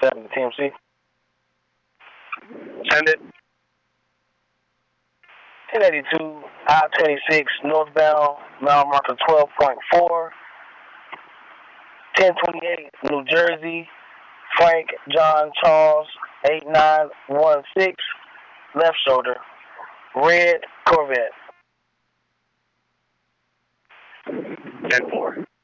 7 TMC. Send it. 1082, I-26, northbound, mile marker 12.4. 1028, New Jersey, Frank John Charles, 8916, left shoulder, red Corvette. 10-4.